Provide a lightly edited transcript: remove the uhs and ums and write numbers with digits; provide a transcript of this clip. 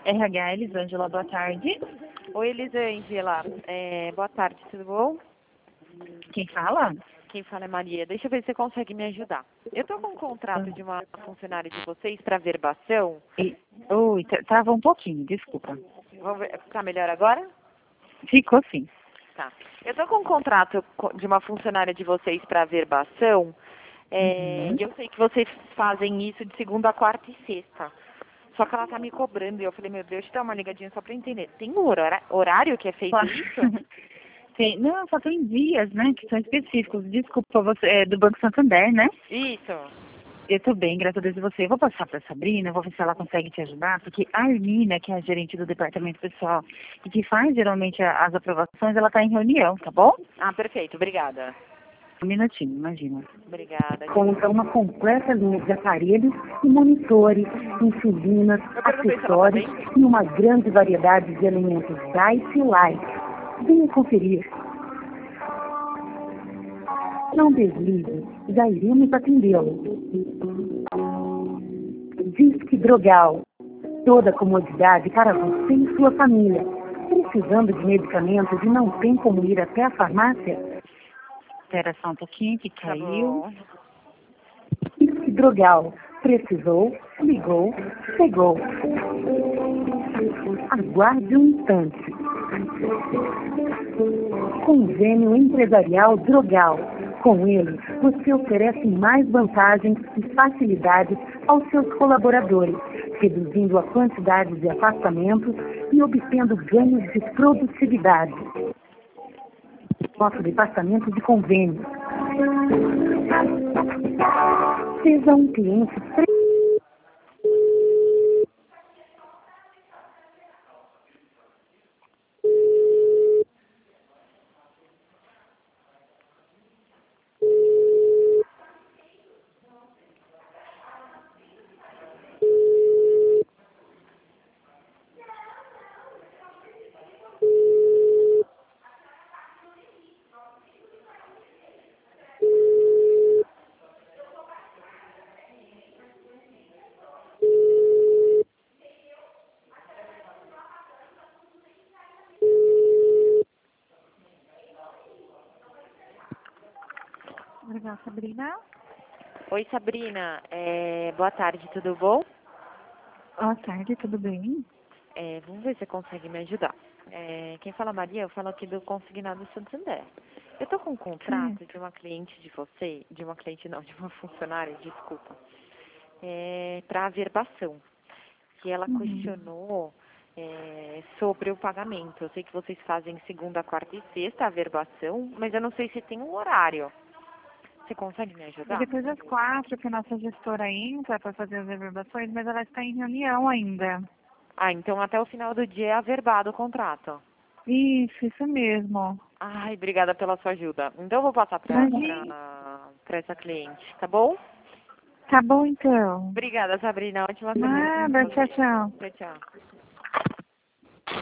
RH Elisângela, boa tarde. Oi, Elisângela. Boa tarde, tudo bom? Quem fala? Quem fala é Maria. Deixa eu ver se você consegue me ajudar. Eu tô com um contrato de uma funcionária de vocês para verbação. Oi, tava um pouquinho, desculpa. Vamos ver, tá melhor agora? Ficou sim. Tá. Eu tô com um contrato de uma funcionária de vocês para verbação. E eu sei que vocês fazem isso de segunda, quarta e sexta. Só que ela tá me cobrando e eu falei, meu Deus, deixa eu dar uma ligadinha só pra entender. Tem um horário que é feito Claro. isso? Não, só tem dias, né, que são específicos. Desculpa, você é do Banco Santander, né? Isso. Eu tô bem, graças a Deus, e você. Eu vou passar pra Sabrina, vou ver se ela consegue te ajudar, porque a Armina, que é a gerente do departamento pessoal e que faz geralmente as aprovações, ela tá em reunião, tá bom? Ah, perfeito. Obrigada. Um minutinho, imagina. Obrigada. Conta uma completa linha de aparelhos e monitores, insulinas, Eu perguntei se ela tá acessórios bem. e uma grande variedade de alimentos diet e light. Venha conferir. Não desligue, já iremos atendê-lo. Disque Drogal. Toda a comodidade para você e sua família. Precisando de medicamentos e não tem como ir até a farmácia? Espera só um pouquinho que Tá caiu. bom. Disque Drogal. Precisou, ligou, chegou. Aguarde um instante. Convênio Empresarial Drogal. Com ele, você oferece mais vantagens e facilidades aos seus colaboradores, reduzindo a quantidade de afastamentos e obtendo ganhos de produtividade. Nosso departamento de convênios. Seja um cliente Obrigada, Sabrina. Oi, Sabrina. Boa tarde, tudo bom? Boa tarde, tudo bem? Vamos ver se você consegue me ajudar. Quem fala é Maria, eu falo aqui do Consignado Santander. Eu tô com um contrato de uma cliente de você, de uma cliente não, de uma funcionária, desculpa, para averbação, que ela questionou sobre o pagamento. Eu sei que vocês fazem segunda, quarta e sexta a averbação, mas eu não sei se tem um horário. Você consegue me E ajudar? depois das 4 que a nossa gestora entra para fazer as reservações, mas ela está em reunião ainda. Ah, então até o final do dia é averbado o contrato. Isso mesmo. Ai, obrigada pela sua ajuda. Então eu vou passar Imagina. pra essa cliente, tá bom? Tá bom, então. Obrigada, Sabrina. Ótima semana. Nada, tchau, tchau. Tchau, tchau.